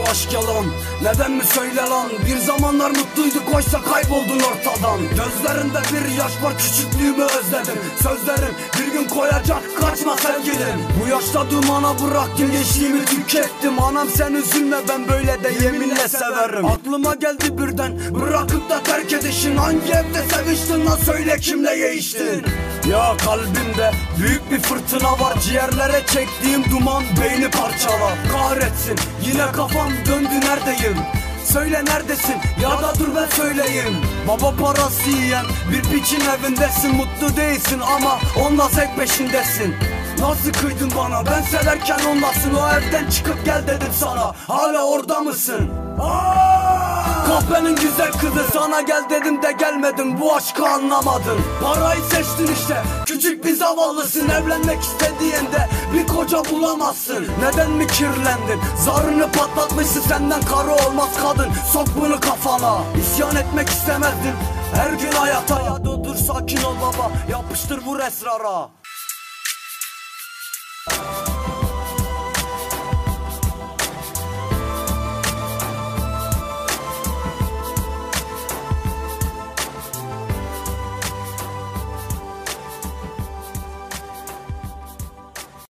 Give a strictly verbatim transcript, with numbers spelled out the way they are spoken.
aşk yalan? Neden mi söyle lan? Bir zamanlar mutluyduk oysa kayboldun ortadan. Gözlerinde bir yaş var, küçüklüğümü özledim. Sözlerim bir gün koyacak, kaçma sevgilim. Bu yaşta dumana bıraktım, gençliğimi tükettim. Anam sen üzülme, ben böyle de yeminle severim. Aklıma geldi birden bırakıp da terk edişin. Hangi evde seviştin lan, söyle kimle yeğiştin? Ya kalbimde büyük bir fırtına var, ciğerlere çektiğim duman beyni parçalar. Kahretsin yine kafam döndü, neredeyim? Söyle neredesin ya da dur ben söyleyeyim. Baba parası yiyen bir piçin evindesin. Mutlu değilsin ama onunla zevk peşindesin. Nasıl kıydın bana, ben severken onlasın. O evden çıkıp gel dedim sana, hala orada mısın? Aa! Kahvenin güzel kızı, sana gel dedim de gelmedin. Bu aşkı anlamadın, parayı seçtin işte. Küçük bir zavallısın, evlenmek istediğinde bir koca bulamazsın. Neden mi kirlendin, zarını patlatmışsın. Senden karı olmaz kadın, sok bunu kafana. İsyan etmek istemezdin her gün hayata. Ya dur dur sakin ol baba, yapıştır vur esrara.